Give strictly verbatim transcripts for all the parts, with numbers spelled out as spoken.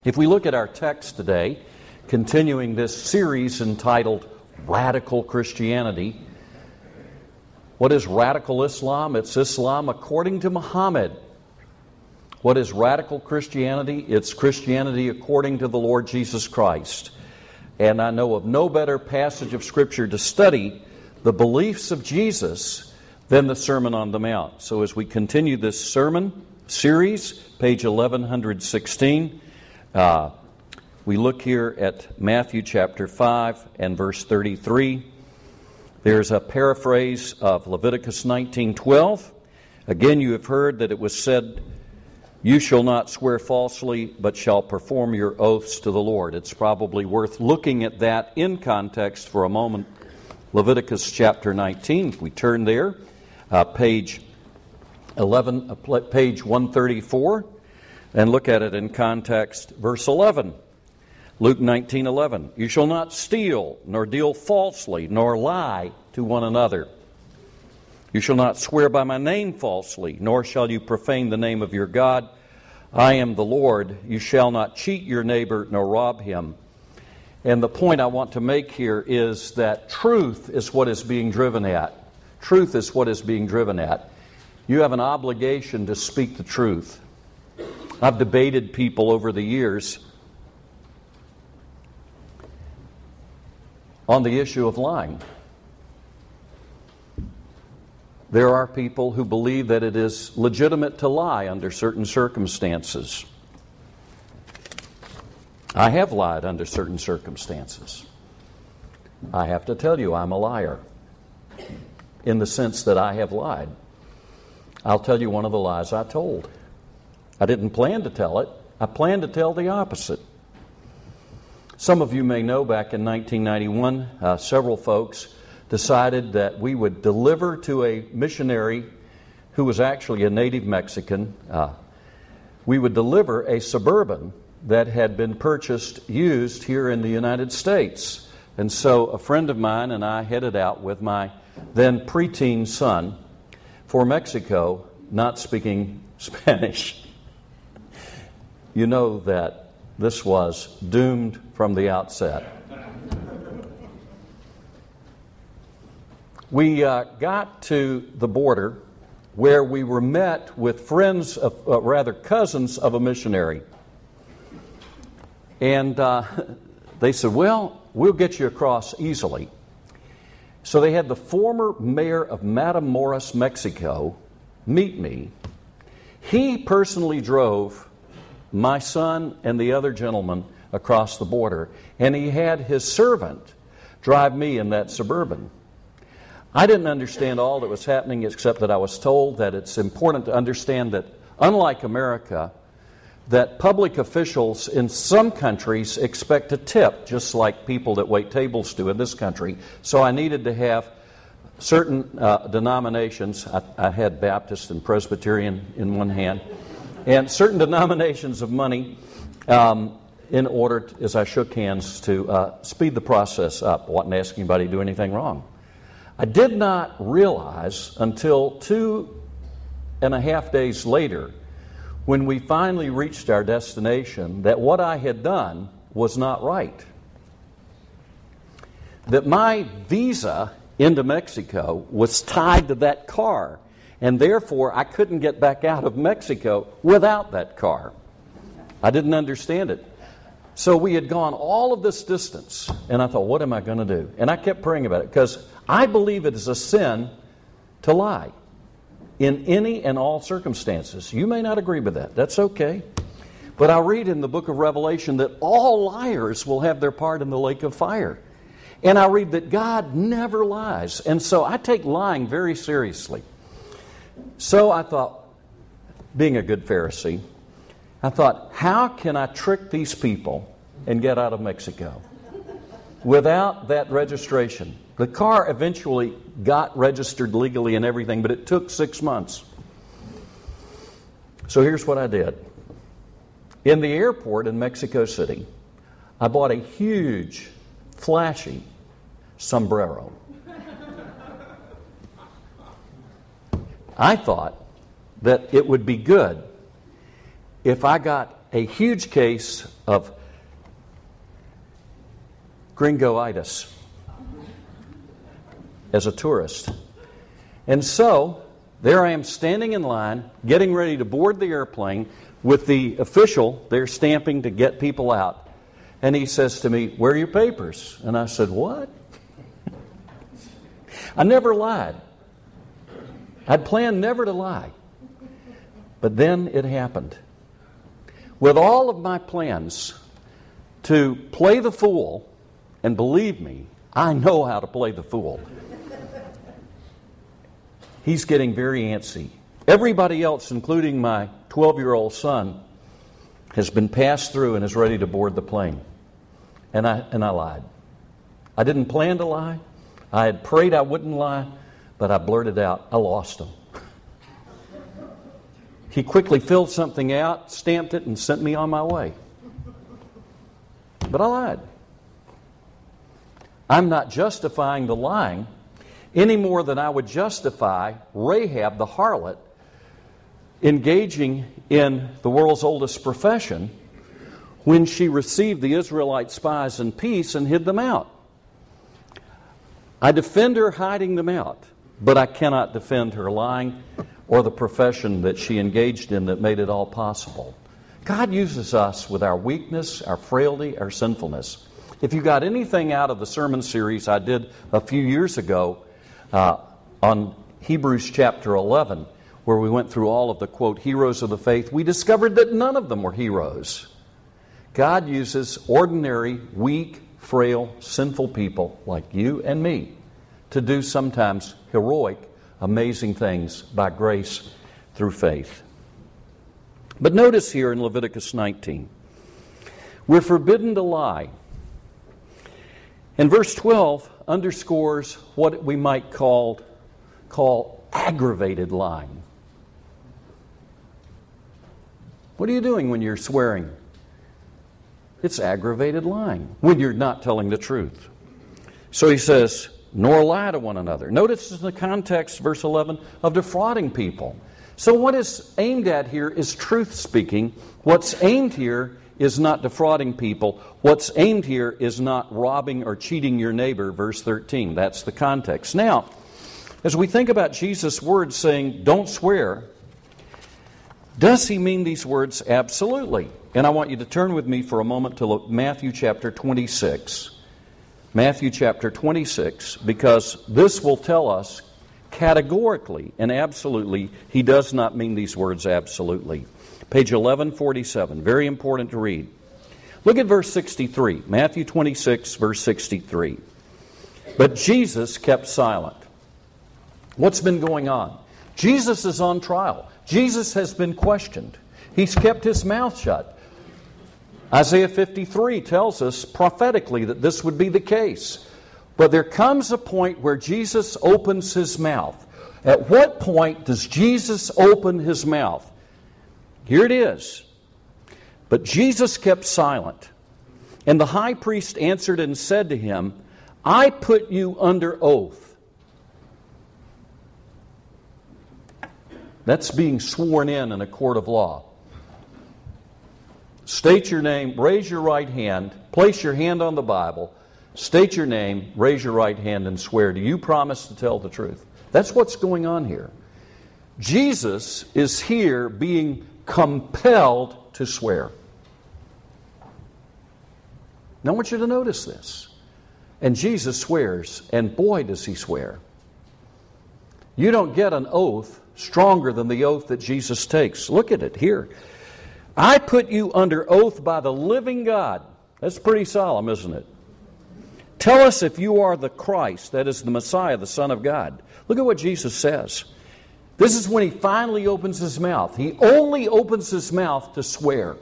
If we look at our text today, continuing this series entitled Radical Christianity, what is radical Islam? It's Islam according to Muhammad. What is radical Christianity? It's Christianity according to the Lord Jesus Christ. And I know of no better passage of Scripture to study the beliefs of Jesus than the Sermon on the Mount. So as we continue this sermon series, page eleven sixteen, Uh, we look here at Matthew chapter five and verse thirty-three. There's a paraphrase of Leviticus nineteen twelve. Again, you have heard that it was said, "You shall not swear falsely, but shall perform your oaths to the Lord." It's probably worth looking at that in context for a moment. Leviticus chapter nineteen, if we turn there, uh, page eleven, uh, page one thirty-four. And look at it in context, verse eleven. Luke nineteen eleven. "You shall not steal, nor deal falsely, nor lie to one another. You shall not swear by my name falsely, nor shall you profane the name of your God. I am the Lord. You shall not cheat your neighbor, nor rob him." And the point I want to make here is that truth is what is being driven at. Truth is what is being driven at. You have an obligation to speak the truth. I've debated people over the years on the issue of lying. There are people who believe that it is legitimate to lie under certain circumstances. I have lied under certain circumstances. I have to tell you, I'm a liar in the sense that I have lied. I'll tell you one of the lies I told. I didn't plan to tell it. I planned to tell the opposite. Some of you may know back in nineteen ninety-one, uh, several folks decided that we would deliver to a missionary who was actually a native Mexican. Uh, we would deliver a Suburban that had been purchased used here in the United States. And so a friend of mine and I headed out with my then preteen son for Mexico, not speaking Spanish. You know that this was doomed from the outset. We uh, got to the border where we were met with friends, of, uh, rather cousins of a missionary. And uh, they said, "Well, we'll get you across easily." So they had the former mayor of Matamoros, Mexico, meet me. He personally drove my son and the other gentleman across the border, and he had his servant drive me in that Suburban. I didn't understand all that was happening, except that I was told that it's important to understand that, unlike America, that public officials in some countries expect a tip, just like people that wait tables do in this country. So I needed to have certain uh, denominations. I, I had Baptist and Presbyterian in one hand, and certain denominations of money um, in order, to, as I shook hands, to uh, speed the process up. I wasn't asking anybody to do anything wrong. I did not realize until two and a half days later, when we finally reached our destination, that what I had done was not right. That my visa into Mexico was tied to that car, and therefore I couldn't get back out of Mexico without that car. I didn't understand it. So we had gone all of this distance, and I thought, what am I going to do? And I kept praying about it, because I believe it is a sin to lie in any and all circumstances. You may not agree with that. That's okay. But I read in the book of Revelation that all liars will have their part in the lake of fire. And I read that God never lies. And so I take lying very seriously. So I thought, being a good Pharisee, I thought, how can I trick these people and get out of Mexico without that registration? The car eventually got registered legally and everything, but it took six months. So here's what I did. In the airport in Mexico City, I bought a huge, flashy sombrero. I thought that it would be good if I got a huge case of gringoitis as a tourist. And so, there I am standing in line, getting ready to board the airplane with the official there stamping to get people out. And he says to me, "Where are your papers?" And I said, "What?" I never lied. I'd planned never to lie. But then it happened. With all of my plans to play the fool, and believe me, I know how to play the fool, he's getting very antsy. Everybody else, including my twelve-year-old son, has been passed through and is ready to board the plane. And I and I lied. I didn't plan to lie. I had prayed I wouldn't lie, but I blurted out, "I lost him." He quickly filled something out, stamped it, and sent me on my way. But I lied. I'm not justifying the lying any more than I would justify Rahab the harlot engaging in the world's oldest profession when she received the Israelite spies in peace and hid them out. I defend her hiding them out, but I cannot defend her lying or the profession that she engaged in that made it all possible. God uses us with our weakness, our frailty, our sinfulness. If you got anything out of the sermon series I did a few years ago uh, on Hebrews chapter eleven, where we went through all of the, quote, heroes of the faith, we discovered that none of them were heroes. God uses ordinary, weak, frail, sinful people like you and me to do sometimes heroic, amazing things by grace through faith. But notice here in Leviticus nineteen, we're forbidden to lie. And verse twelve underscores what we might call, call aggravated lying. What are you doing when you're swearing? It's aggravated lying, when you're not telling the truth. So he says, nor lie to one another. Notice in the context, verse eleven, of defrauding people. So what is aimed at here is truth speaking. What's aimed here is not defrauding people. What's aimed here is not robbing or cheating your neighbor, verse thirteen. That's the context. Now, as we think about Jesus' words saying, don't swear, does he mean these words? Absolutely. And I want you to turn with me for a moment to Matthew chapter twenty-six. Matthew chapter twenty-six, because this will tell us categorically and absolutely he does not mean these words absolutely. Page eleven forty-seven, very important to read. Look at verse sixty-three, Matthew twenty-six, verse sixty-three. But Jesus kept silent. What's been going on? Jesus is on trial. Jesus has been questioned. He's kept his mouth shut. Isaiah fifty-three tells us prophetically that this would be the case. But there comes a point where Jesus opens his mouth. At what point does Jesus open his mouth? Here it is. But Jesus kept silent. And the high priest answered and said to him, I put you under oath. That's being sworn in in a court of law. State your name, raise your right hand, place your hand on the Bible, state your name, raise your right hand, and swear. Do you promise to tell the truth? That's what's going on here. Jesus is here being compelled to swear. Now I want you to notice this. And Jesus swears, and boy does he swear. You don't get an oath stronger than the oath that Jesus takes. Look at it here. I put you under oath by the living God. That's pretty solemn, isn't it? Tell us if you are the Christ, that is the Messiah, the Son of God. Look at what Jesus says. This is when he finally opens his mouth. He only opens his mouth to swear.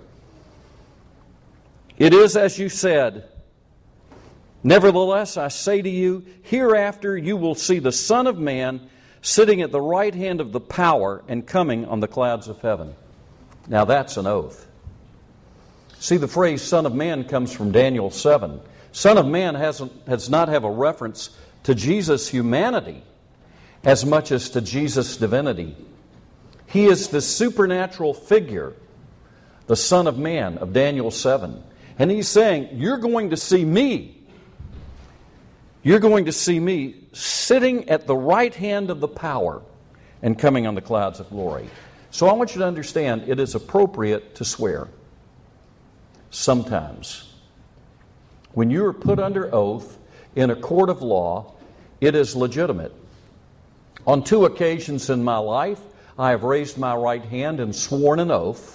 It is as you said. Nevertheless, I say to you, hereafter you will see the Son of Man sitting at the right hand of the power and coming on the clouds of heaven. Now that's an oath. See, the phrase Son of Man comes from Daniel seven. Son of Man hasn't, does not have a reference to Jesus' humanity as much as to Jesus' divinity. He is the supernatural figure the Son of Man of Daniel seven. And he's saying, you're going to see me. You're going to see me sitting at the right hand of the power and coming on the clouds of glory. So I want you to understand, it is appropriate to swear. Sometimes. When you are put under oath in a court of law, it is legitimate. On two occasions in my life, I have raised my right hand and sworn an oath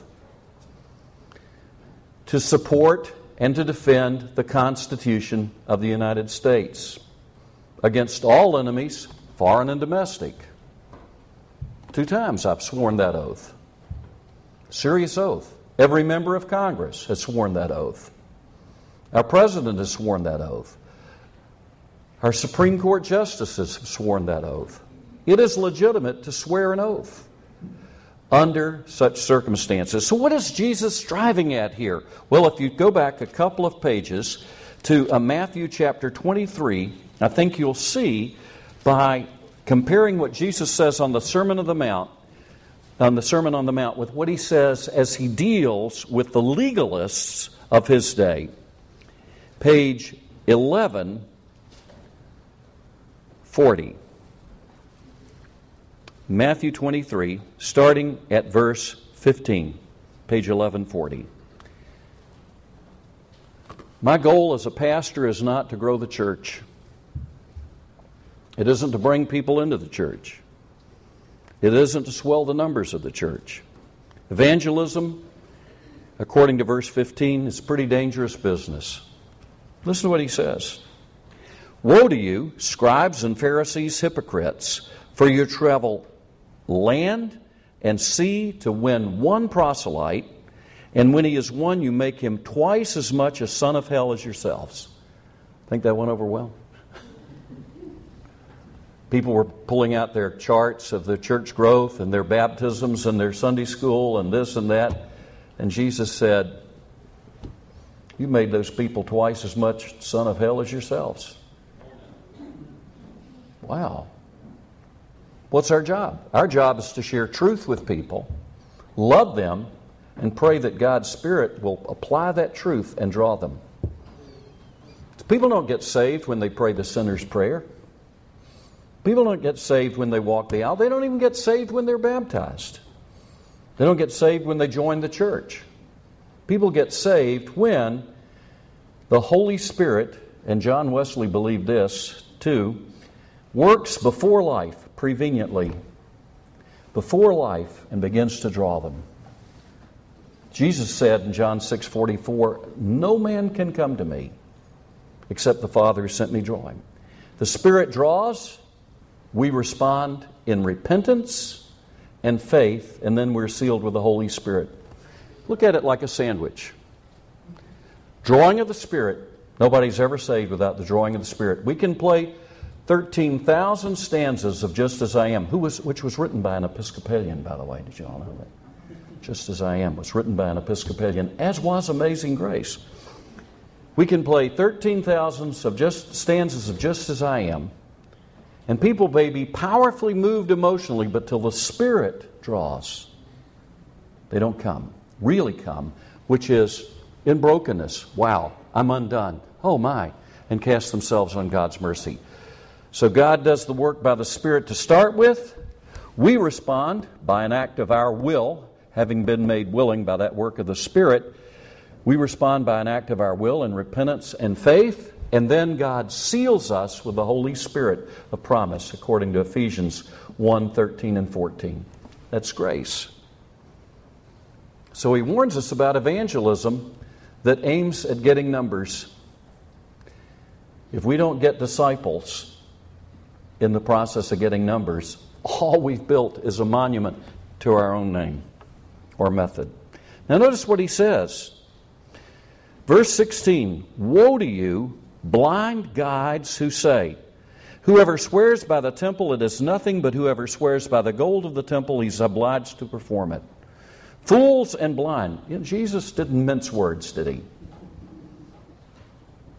to support and to defend the Constitution of the United States against all enemies, foreign and domestic. Two times I've sworn that oath. Serious oath. Every member of Congress has sworn that oath. Our President has sworn that oath. Our Supreme Court justices have sworn that oath. It is legitimate to swear an oath under such circumstances. So what is Jesus striving at here? Well, if you go back a couple of pages to uh, Matthew chapter twenty-three, I think you'll see by comparing what Jesus says on the Sermon on the Mount, on the Sermon on the Mount, with what he says as he deals with the legalists of his day. Page eleven forty. Matthew twenty-three, starting at verse fifteen, page eleven forty. My goal as a pastor is not to grow the church. It isn't to bring people into the church. It isn't to swell the numbers of the church. Evangelism, according to verse fifteen, is pretty dangerous business. Listen to what he says. Woe to you, scribes and Pharisees, hypocrites, for you travel land and sea to win one proselyte, and when he is won, you make him twice as much a son of hell as yourselves. Think that went over well? People were pulling out their charts of their church growth and their baptisms and their Sunday school and this and that. And Jesus said, you made those people twice as much son of hell as yourselves. Wow. What's our job? Our job is to share truth with people, love them, and pray that God's Spirit will apply that truth and draw them. People don't get saved when they pray the sinner's prayer. People don't get saved when they walk the aisle. They don't even get saved when they're baptized. They don't get saved when they join the church. People get saved when the Holy Spirit, and John Wesley believed this too, works before life, preveniently, before life, and begins to draw them. Jesus said in John six forty-four, no man can come to me except the Father who sent me draw him. The Spirit draws, we respond in repentance and faith, and then we're sealed with the Holy Spirit. Look at it like a sandwich. Drawing of the Spirit. Nobody's ever saved without the drawing of the Spirit. We can play thirteen thousand stanzas of Just As I Am, who was, which was written by an Episcopalian, by the way. Did you all know that? Just As I Am was written by an Episcopalian, as was Amazing Grace. We can play thirteen thousand of just stanzas of Just As I Am, and people may be powerfully moved emotionally, but till the Spirit draws, they don't come, really come, which is in brokenness. Wow, I'm undone. Oh my, and cast themselves on God's mercy. So God does the work by the Spirit to start with. We respond by an act of our will, having been made willing by that work of the Spirit. We respond by an act of our will in repentance and faith, and then God seals us with the Holy Spirit of promise, according to Ephesians one, thirteen and fourteen. That's grace. So he warns us about evangelism that aims at getting numbers. If we don't get disciples in the process of getting numbers, all we've built is a monument to our own name or method. Now notice what he says. Verse sixteen, woe to you, blind guides who say, whoever swears by the temple, it is nothing, but whoever swears by the gold of the temple, he's obliged to perform it. Fools and blind. You know, Jesus didn't mince words, did he?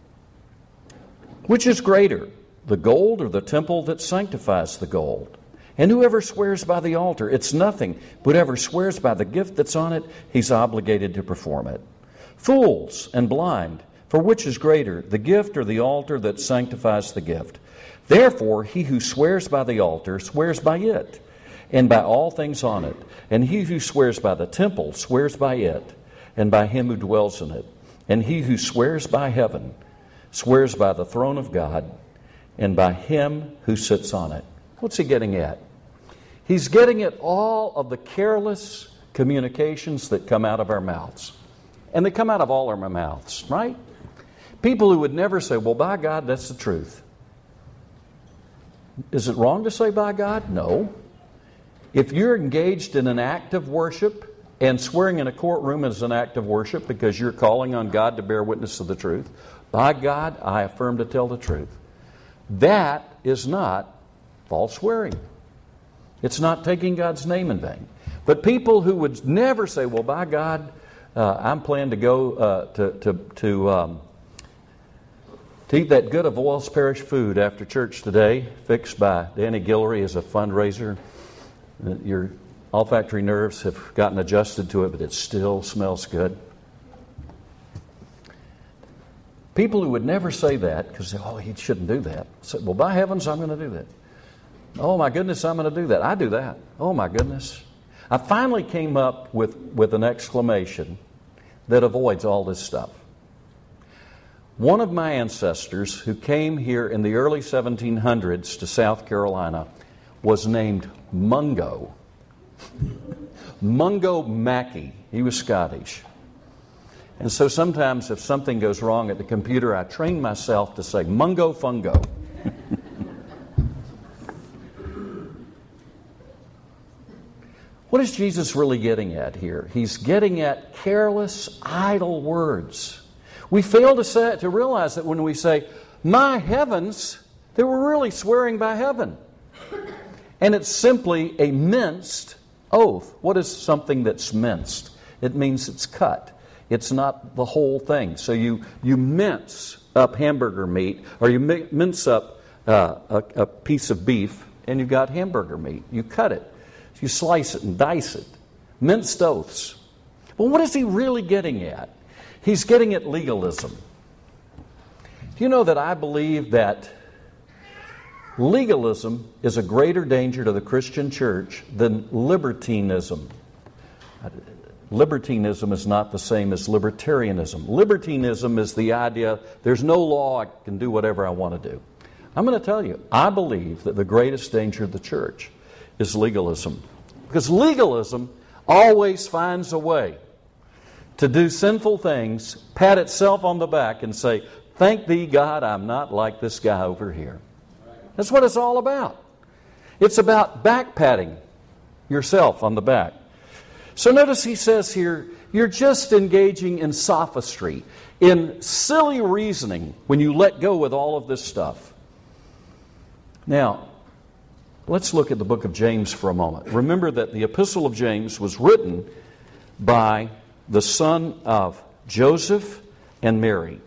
Which is greater, the gold or the temple that sanctifies the gold? And whoever swears by the altar, it's nothing. But whoever swears by the gift that's on it, he's obligated to perform it. Fools and blind, for which is greater, the gift or the altar that sanctifies the gift? Therefore, he who swears by the altar swears by it, and by all things on it. And he who swears by the temple swears by it, and by him who dwells in it. And he who swears by heaven swears by the throne of God, and by him who sits on it. What's he getting at? He's getting at all of the careless communications that come out of our mouths. And they come out of all our mouths, right? People who would never say, well, by God, that's the truth. Is it wrong to say by God? No. If you're engaged in an act of worship, and swearing in a courtroom is an act of worship because you're calling on God to bear witness to the truth, by God, I affirm to tell the truth. That is not false swearing. It's not taking God's name in vain. But people who would never say, well, by God, uh, I'm planning to go uh, to, to, to, um, to eat that good of Avoyelles Parish food after church today, fixed by Danny Guillory as a fundraiser. Your olfactory nerves have gotten adjusted to it, but it still smells good. People who would never say that, because oh, he shouldn't do that, say, well, by heavens, I'm going to do that. Oh, my goodness, I'm going to do that. I do that. Oh, my goodness. I finally came up with, with an exclamation that avoids all this stuff. One of my ancestors who came here in the early seventeen hundreds to South Carolina was named Mungo. Mungo Mackey. He was Scottish. And so sometimes if something goes wrong at the computer, I train myself to say Mungo Fungo. What is Jesus really getting at here? He's getting at careless, idle words. We fail to say, to realize that when we say, my heavens, they were really swearing by heaven. And it's simply a minced oath. What is something that's minced? It means it's cut. It's not the whole thing. So you, you mince up hamburger meat, or you mince up uh, a, a piece of beef, and you've got hamburger meat. You cut it. You slice it and dice it. Minced oaths. Well, what is he really getting at? He's getting at legalism. Do you know that I believe that legalism is a greater danger to the Christian church than libertinism? Libertinism is not the same as libertarianism. Libertinism is the idea there's no law, I can do whatever I want to do. I'm going to tell you, I believe that the greatest danger of the church is legalism. Because legalism always finds a way to do sinful things, pat itself on the back and say, thank thee, God, I'm not like this guy over here. That's what it's all about. It's about back patting yourself on the back. So notice he says here, you're just engaging in sophistry, in silly reasoning when you let go with all of this stuff. Now, let's look at the book of James for a moment. Remember that the epistle of James was written by the son of Joseph and Mary.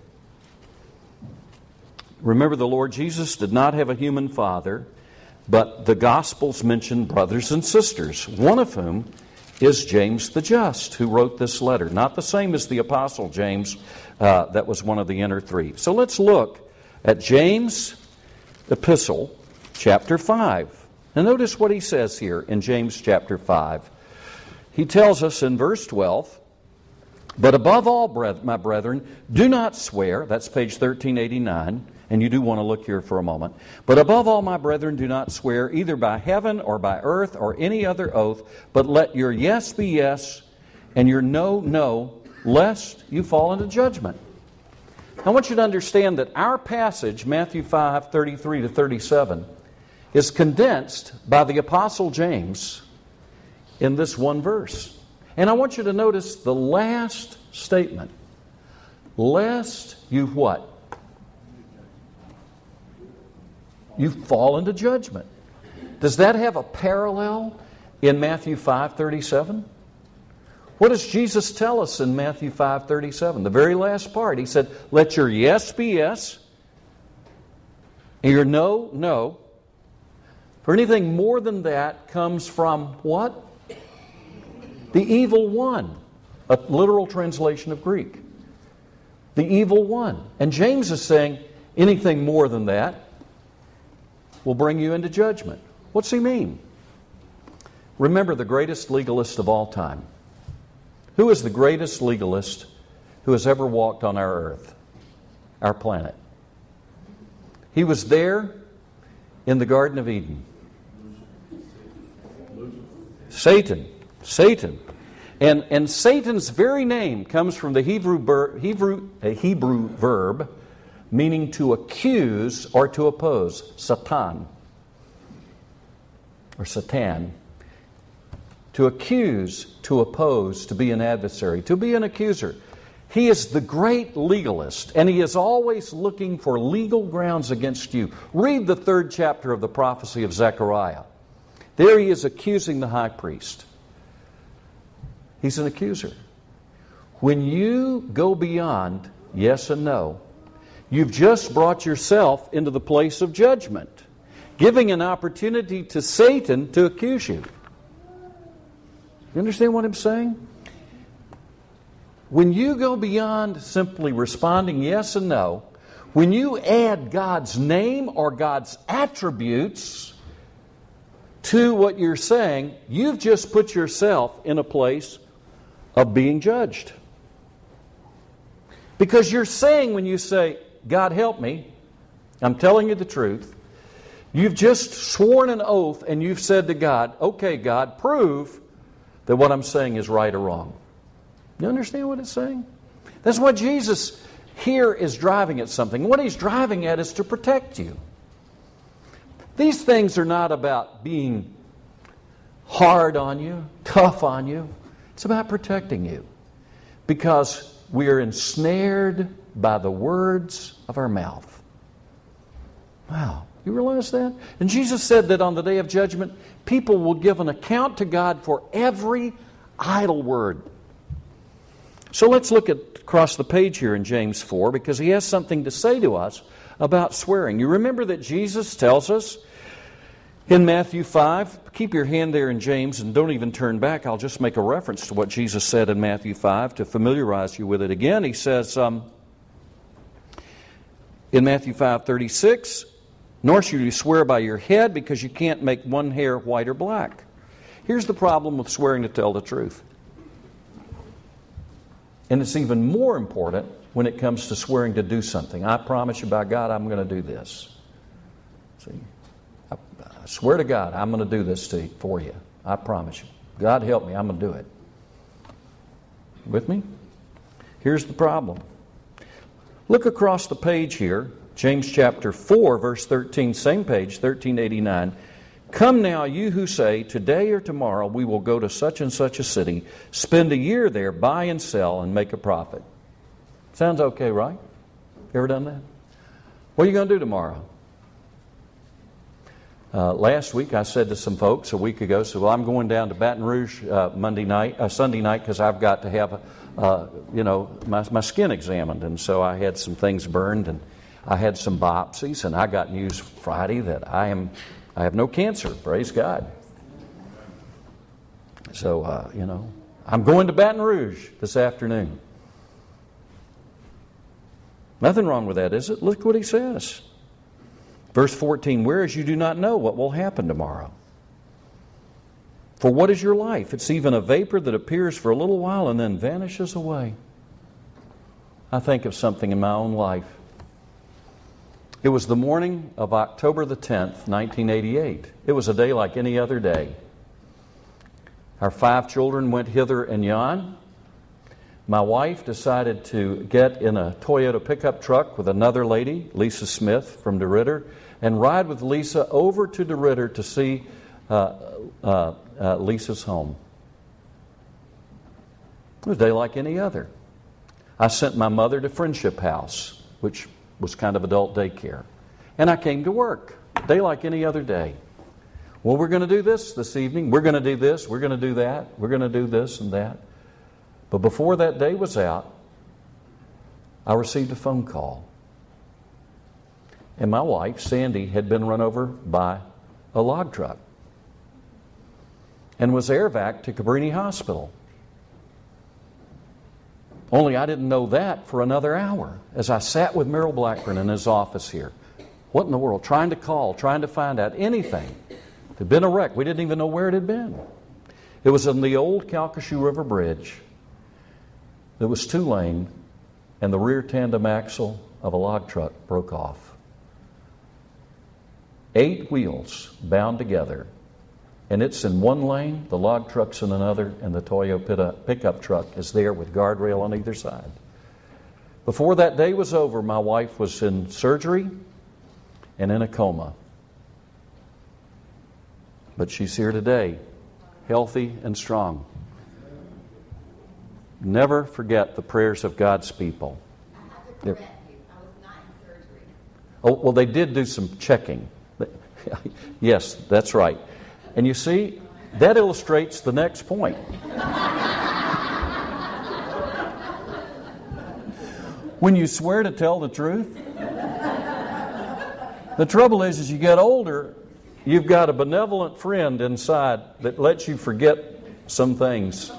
Remember, the Lord Jesus did not have a human father, but the Gospels mention brothers and sisters, one of whom is James the Just, who wrote this letter. Not the same as the Apostle James, uh, that was one of the inner three. So let's look at James' epistle, chapter five. Now notice what he says here in James chapter five. He tells us in verse twelve, but above all, my brethren, do not swear. That's page thirteen eighty-nine. And you do want to look here for a moment. But above all, my brethren, do not swear either by heaven or by earth or any other oath, but let your yes be yes and your no, no, lest you fall into judgment. I want you to understand that our passage, Matthew five, thirty-three to thirty-seven, is condensed by the Apostle James in this one verse. And I want you to notice the last statement. Lest you what? You fall into judgment. Does that have a parallel in Matthew five thirty-seven? What does Jesus tell us in Matthew five thirty-seven? The very last part. He said, let your yes be yes, and your no, no, For anything more than that comes from what? The evil one. A literal translation of Greek. The evil one. And James is saying anything more than that will bring you into judgment. What's he mean? Remember the greatest legalist of all time. Who is the greatest legalist who has ever walked on our earth, our planet? He was there in the Garden of Eden. Satan. Satan. And, and Satan's very name comes from the Hebrew, ber, Hebrew, a Hebrew verb meaning to accuse or to oppose. Satan. Or Satan. To accuse, to oppose, to be an adversary, to be an accuser. He is the great legalist, and he is always looking for legal grounds against you. Read the third chapter of the prophecy of Zechariah. There he is accusing the high priest. He's an accuser. When you go beyond yes and no, you've just brought yourself into the place of judgment, giving an opportunity to Satan to accuse you. You understand what I'm saying? When you go beyond simply responding yes and no, when you add God's name or God's attributes to what you're saying, you've just put yourself in a place of being judged. Because you're saying, when you say, God help me, I'm telling you the truth, you've just sworn an oath and you've said to God, okay, God, prove that what I'm saying is right or wrong. You understand what it's saying? That's what Jesus here is driving at something. What he's driving at is to protect you. These things are not about being hard on you, tough on you. It's about protecting you. Because we are ensnared by the words of our mouth. Wow. You realize that? And Jesus said that on the day of judgment, people will give an account to God for every idle word. So let's look at across the page here in James four, because he has something to say to us about swearing. You remember that Jesus tells us in Matthew five, keep your hand there in James and don't even turn back. I'll just make a reference to what Jesus said in Matthew five to familiarize you with it again. He says um, in Matthew five thirty-six, nor should you swear by your head, because you can't make one hair white or black. Here's the problem with swearing to tell the truth. And it's even more important when it comes to swearing to do something. I promise you by God, I'm going to do this. See? I, I swear to God, I'm going to do this to you, for you. I promise you. God help me, I'm going to do it. With me? Here's the problem. Look across the page here. James chapter four, verse thirteen, same page, thirteen eighty-nine. Come now, you who say, today or tomorrow we will go to such and such a city, spend a year there, buy and sell, and make a profit. Sounds okay, right? You ever done that? What are you going to do tomorrow? Uh, last week I said to some folks a week ago, so well, I'm going down to Baton Rouge uh, Monday night, uh, Sunday night, because I've got to have, uh, you know, my, my skin examined, and so I had some things burned, and I had some biopsies, and I got news Friday that I am, I have no cancer. Praise God. So, uh, you know, I'm going to Baton Rouge this afternoon. Nothing wrong with that, is it? Look what he says. Verse fourteen, whereas you do not know what will happen tomorrow. For what is your life? It's even a vapor that appears for a little while and then vanishes away. I think of something in my own life. It was the morning of October the tenth, nineteen eighty-eight. It was a day like any other day. Our five children went hither and yon. My wife decided to get in a Toyota pickup truck with another lady, Lisa Smith from DeRidder, and ride with Lisa over to DeRidder to see uh, uh, uh, Lisa's home. It was a day like any other. I sent my mother to Friendship House, which was kind of adult daycare. And I came to work, a day like any other day. Well, we're going to do this this evening. We're going to do this. We're going to do that. We're going to do this and that. But before that day was out, I received a phone call. And my wife, Sandy, had been run over by a log truck and was airvac to Cabrini Hospital. Only I didn't know that for another hour as I sat with Merrill Blackburn in his office here. What in the world? Trying to call, trying to find out anything. It had been a wreck. We didn't even know where it had been. It was on the old Calcasieu River Bridge. It was two-lane, and the rear tandem axle of a log truck broke off. Eight wheels bound together, and it's in one lane, the log truck's in another, and the Toyota pickup truck is there with guardrail on either side. Before that day was over, my wife was in surgery and in a coma. But she's here today, healthy and strong. Never forget the prayers of God's people. I have to correct you. I was not in surgery. Oh, well, they did do some checking. Yes, that's right. And you see, that illustrates the next point. When you swear to tell the truth, the trouble is, as you get older, you've got a benevolent friend inside that lets you forget some things,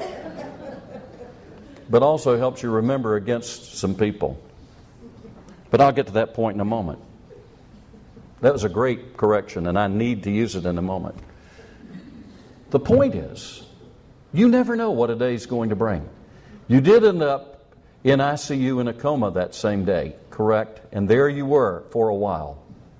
but also helps you remember against some people. But I'll get to that point in a moment. That was a great correction, and I need to use it in a moment. The point is, you never know what a day is going to bring. You did end up in I C U in a coma that same day, correct? And there you were for a while.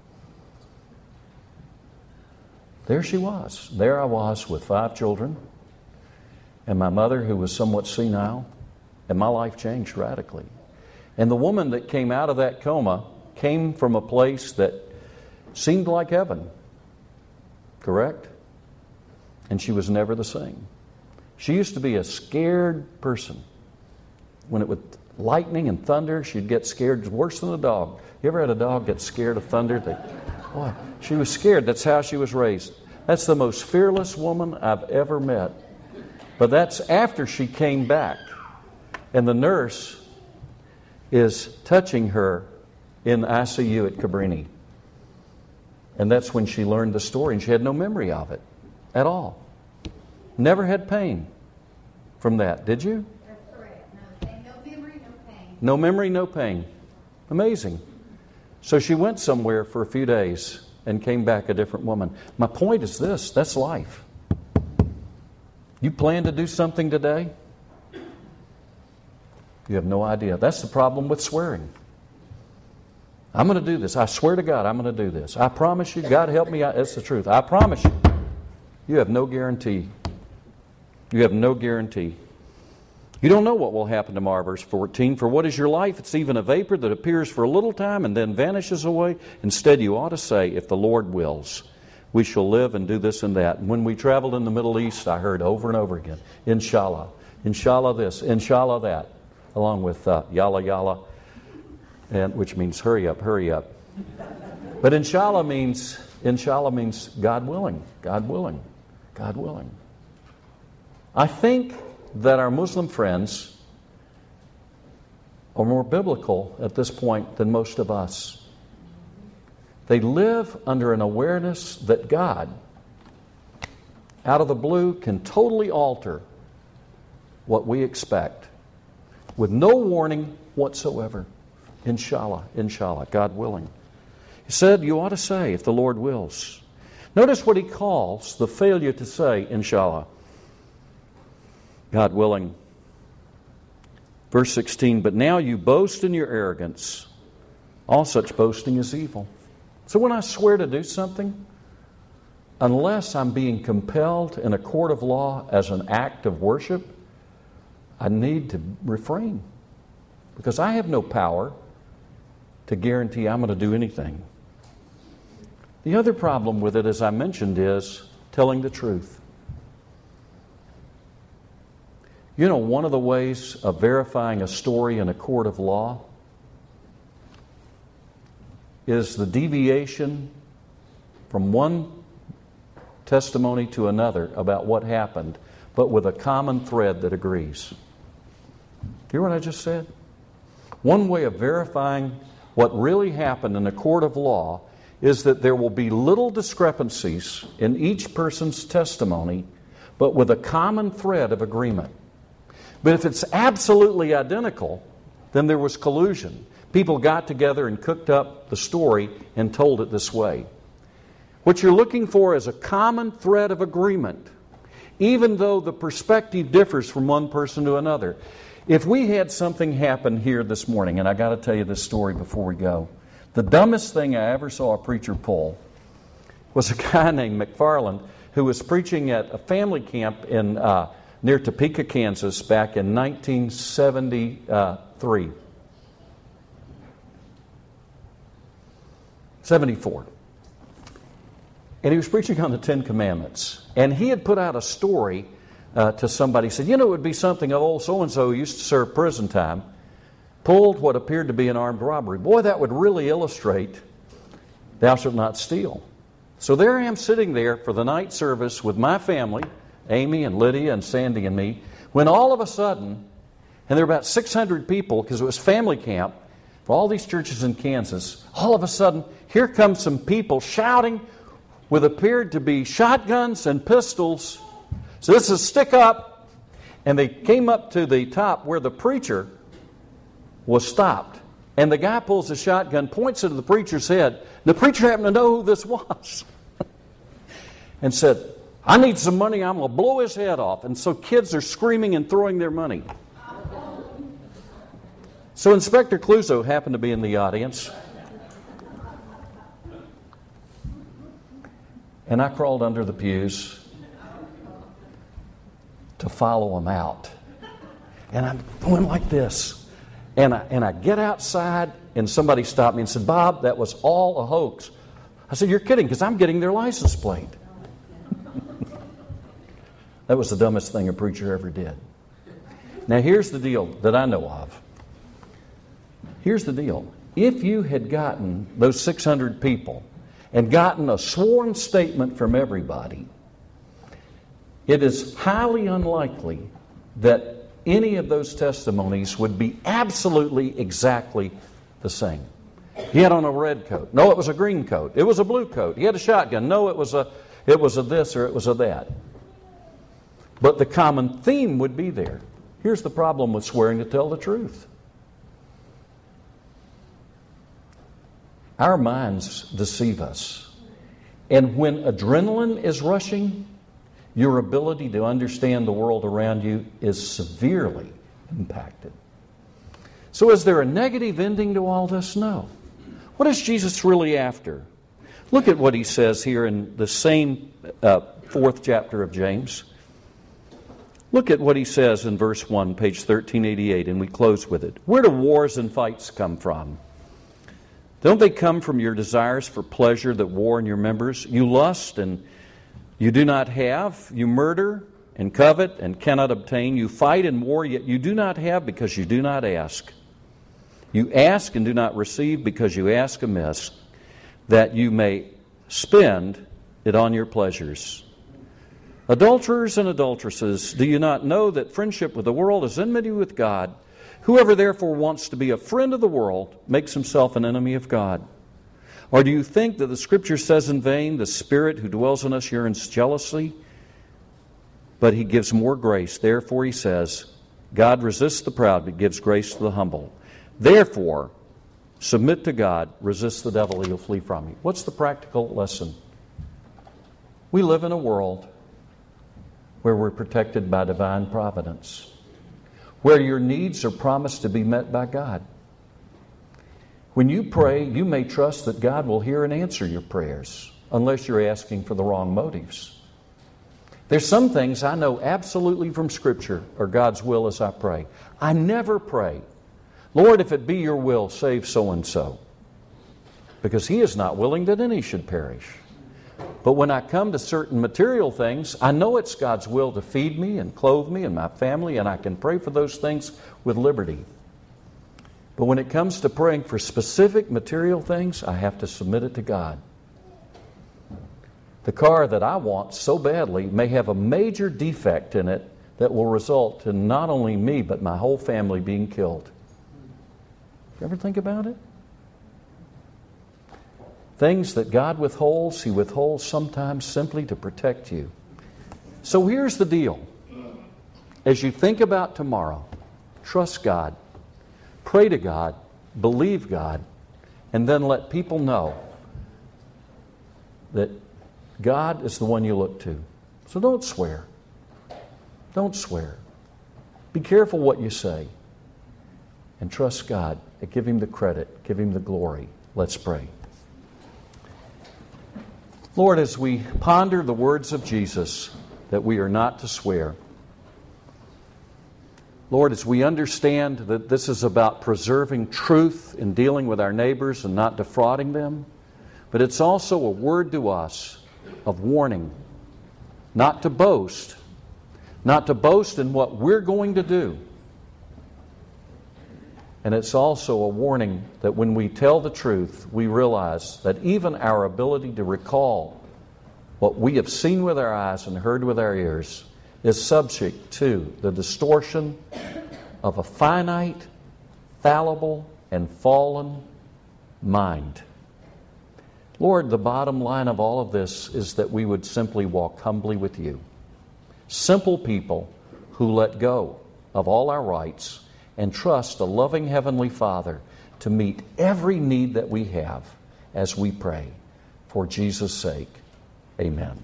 There she was. There I was with five children, and my mother who was somewhat senile, and my life changed radically. And the woman that came out of that coma came from a place that seemed like heaven, correct? And she was never the same. She used to be a scared person. When it would lightning and thunder, she'd get scared worse than a dog. You ever had a dog get scared of thunder? They, boy, she was scared. That's how she was raised. That's the most fearless woman I've ever met. But that's after she came back. And the nurse is touching her in I C U at Cabrini. And that's when she learned the story, and she had no memory of it at all. Never had pain from that, did you? That's correct. No, no memory, no pain. No memory, no pain. Amazing. So she went somewhere for a few days and came back a different woman. My point is this, that's life. You plan to do something today? You have no idea. That's the problem with swearing. I'm going to do this. I swear to God, I'm going to do this. I promise you. God help me. That's the truth. I promise you. You have no guarantee. You have no guarantee. You don't know what will happen tomorrow, verse fourteen. For what is your life? It's even a vapor that appears for a little time and then vanishes away. Instead, you ought to say, if the Lord wills, we shall live and do this and that. And when we traveled in the Middle East, I heard over and over again, Inshallah, Inshallah this, Inshallah that, along with uh, Yalla Yalla, and which means hurry up, hurry up. But Inshallah means Inshallah means God willing, God willing, God willing. I think that our Muslim friends are more biblical at this point than most of us. They live under an awareness that God, out of the blue, can totally alter what we expect with no warning whatsoever. Inshallah, inshallah, God willing. He said, you ought to say, if the Lord wills. Notice what he calls the failure to say, inshallah. God willing. Verse sixteen, but now you boast in your arrogance. All such boasting is evil. So when I swear to do something, unless I'm being compelled in a court of law as an act of worship, I need to refrain. Because I have no power to guarantee I'm going to do anything. The other problem with it, as I mentioned, is telling the truth. You know, one of the ways of verifying a story in a court of law is the deviation from one testimony to another about what happened, but with a common thread that agrees. Hear what I just said? One way of verifying what really happened in a court of law is that there will be little discrepancies in each person's testimony, but with a common thread of agreement. But if it's absolutely identical, then there was collusion. People got together and cooked up the story and told it this way. What you're looking for is a common thread of agreement, even though the perspective differs from one person to another. If we had something happen here this morning, and I got to tell you this story before we go. The dumbest thing I ever saw a preacher pull was a guy named McFarland who was preaching at a family camp in uh, near Topeka, Kansas, back in nineteen seventy-three. seventy-four. And he was preaching on the Ten Commandments. And he had put out a story uh, to somebody. He said, you know, it would be something of old so-and-so who used to serve prison time, pulled what appeared to be an armed robbery. Boy, that would really illustrate thou shalt not steal. So there I am sitting there for the night service with my family, Amy and Lydia and Sandy and me, when all of a sudden, and there were about six hundred people because it was family camp for all these churches in Kansas, all of a sudden, here come some people shouting with appeared to be shotguns and pistols. So this is stick up. And they came up to the top where the preacher was stopped. And the guy pulls a shotgun, points it at the preacher's head. The preacher happened to know who this was. And said, I need some money, I'm going to blow his head off. And so kids are screaming and throwing their money. So Inspector Clouseau happened to be in the audience. And I crawled under the pews to follow him out. And I'm going like this. And I, and I get outside, and somebody stopped me and said, Bob, that was all a hoax. I said, you're kidding, because I'm getting their license plate. That was the dumbest thing a preacher ever did. Now here's the deal that I know of. Here's the deal. If you had gotten those six hundred people and gotten a sworn statement from everybody, it is highly unlikely that any of those testimonies would be absolutely exactly the same. He had on a red coat. No, it was a green coat. It was a blue coat. He had a shotgun. No, it was a it was a this or it was a that. But the common theme would be there. Here's the problem with swearing to tell the truth. Our minds deceive us. And when adrenaline is rushing, your ability to understand the world around you is severely impacted. So is there a negative ending to all this? No. What is Jesus really after? Look at what he says here in the same uh, fourth chapter of James. Look at what he says in verse one, page thirteen eighty-eight, and we close with it. Where do wars and fights come from? Don't they come from your desires for pleasure that war in your members? You lust and you do not have. You murder and covet and cannot obtain. You fight and war, yet you do not have because you do not ask. You ask and do not receive because you ask amiss, that you may spend it on your pleasures. Adulterers and adulteresses, do you not know that friendship with the world is enmity with God? Whoever therefore wants to be a friend of the world makes himself an enemy of God. Or do you think that the Scripture says in vain, the Spirit who dwells in us yearns jealously? But He gives more grace. Therefore He says, God resists the proud but gives grace to the humble. Therefore, submit to God, resist the devil, he'll flee from you. What's the practical lesson? We live in a world where we're protected by divine providence, where your needs are promised to be met by God. When you pray, you may trust that God will hear and answer your prayers, unless you're asking for the wrong motives. There's some things I know absolutely from Scripture are God's will as I pray. I never pray, Lord, if it be your will, save so-and-so, because He is not willing that any should perish. But when I come to certain material things, I know it's God's will to feed me and clothe me and my family, and I can pray for those things with liberty. But when it comes to praying for specific material things, I have to submit it to God. The car that I want so badly may have a major defect in it that will result in not only me, but my whole family being killed. You ever think about it? Things that God withholds, He withholds sometimes simply to protect you. So here's the deal. As you think about tomorrow, trust God, pray to God, believe God, and then let people know that God is the one you look to. So don't swear. Don't swear. Be careful what you say. And trust God and give Him the credit, give Him the glory. Let's pray. Lord, as we ponder the words of Jesus that we are not to swear, Lord, as we understand that this is about preserving truth in dealing with our neighbors and not defrauding them, but it's also a word to us of warning, not to boast, not to boast in what we're going to do. And it's also a warning that when we tell the truth, we realize that even our ability to recall what we have seen with our eyes and heard with our ears is subject to the distortion of a finite, fallible, and fallen mind. Lord, the bottom line of all of this is that we would simply walk humbly with You. Simple people who let go of all our rights and trust a loving Heavenly Father to meet every need that we have as we pray. For Jesus' sake, amen.